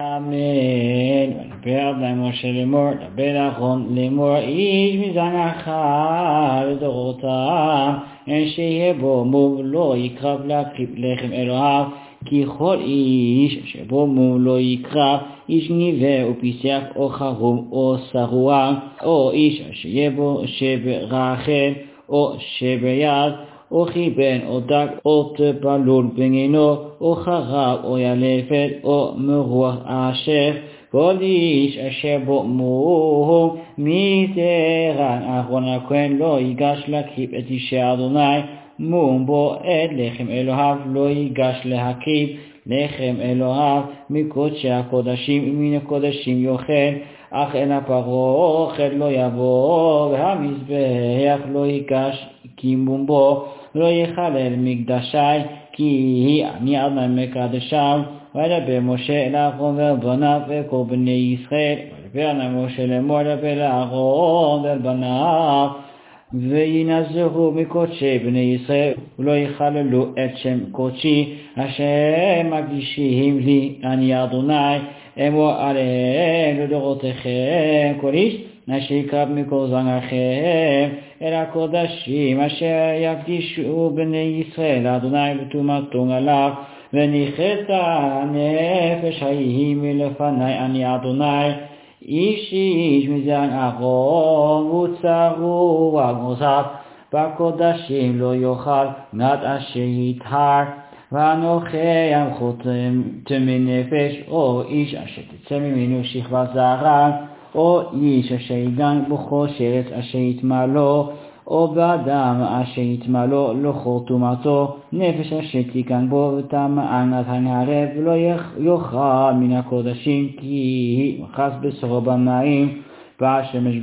אמן. ודבר אדוני משה לאמור, דבר לאהרון לאמור, איש מזרעך לדורותם, אין שיהיה בו מום לא יקרב להקריב לחם אלוהיו, כי כל איש שבו מום לא יקרב, איש ניוור או פיסח או חרום או שרוע, או איש שיהיה בו שבר רחם או שבר יד, או חיבן, או דג, או תבלול בגינו, או חרב, או ילפת, או מרוח אשר, כל איש אשר בו מום מזרע אהרון הכהן לא ייגש להקריב את אישי אדוני, מום בו את לחם אלוהיו לא ייגש להקריב לחם אלוהיו מקודשי הקודשים ומן הקודשים יאכל, אך אל הפרוכת לא יבוא, והמזבח לא ייגש כי מום בו לא יחלל מקדשי, כי אני אדוני מקדשם. וידבר משה אל אהרון ואל בניו וכל בני ישראל, וידבר אדוני משה לאמור, דבר לאהרון ואל בניו, וינזרו מקודשי בני ישראל, ולא יחללו את שם קודשי אשר מקדישים לי, אני אדוני. אמור עליהם לדורותיכם, כל איש אשר יקרב מכל זרעכם אל הקודשים אשר יקדישו בני ישראל לאדוני בטומאתו עליו, וניחתה נפש ההיא מלפני, אני אדוני. איש איש מזרע אהרון וצרוע נוסף בקודשים לא יאכל נת אשר יטהר, ואנוכי חותם טמא נפש, או איש אשר תצא ממנו שכבת זרע, או איש אשר יגן בכל שרץ אשר יטמא לו, או באדם אשר יטמא לו לכל טומאתו, נפש אשר תיגן בו וטמאה נתן הערב, ולא יאכל מן הקודשים, כי מכס בשרו במים, בא השמש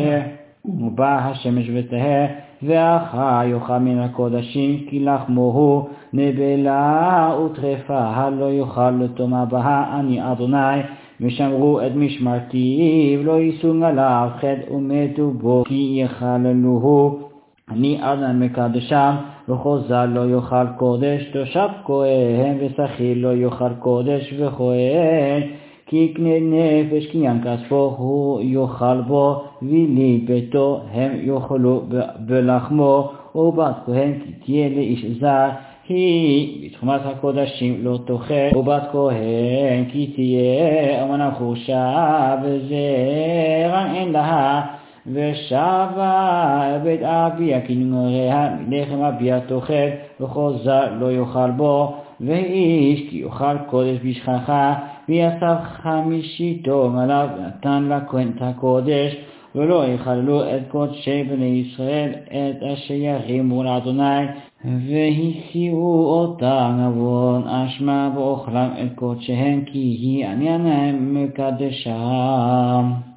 וטהר, ואחר יאכל מן הקודשים, כי לחמו הוא נבלה וטרפה, לא יאכל לטומאה בה, אני אדוני. ושמרו את משמרתי ולא יישאו עליו חטא ומתו בו, כי יחללוהו, אני אדוני מקדשם. וכל זר לא יאכל קודש, תושב כהן ושכיר לא יאכל קודש וכהן, כי יקנה נפש קניין כספו הוא יאכל בו, ולי ביתו הם יאכלו בלחמו, ובת כהן כי תהיה לאיש זר, היא בתחומת הקודשים לא תאכל, ובת כהן כי תהיה אמנה חושה וזרע אין לה, ושבה בית אביה כנריה מלחם אביה תאכל, וכל זר לא יאכל בו. ואיש כי יאכל קודש בשכחה, ויסף חמישיתו עליו ונתן לכהן את הקודש, ולא יחללו את קודשי בני ישראל את אשר ירימו לאדוני, והסיעו אותם עוון אשמה ואוכלם את קודשיהם, כי אני מקדשם.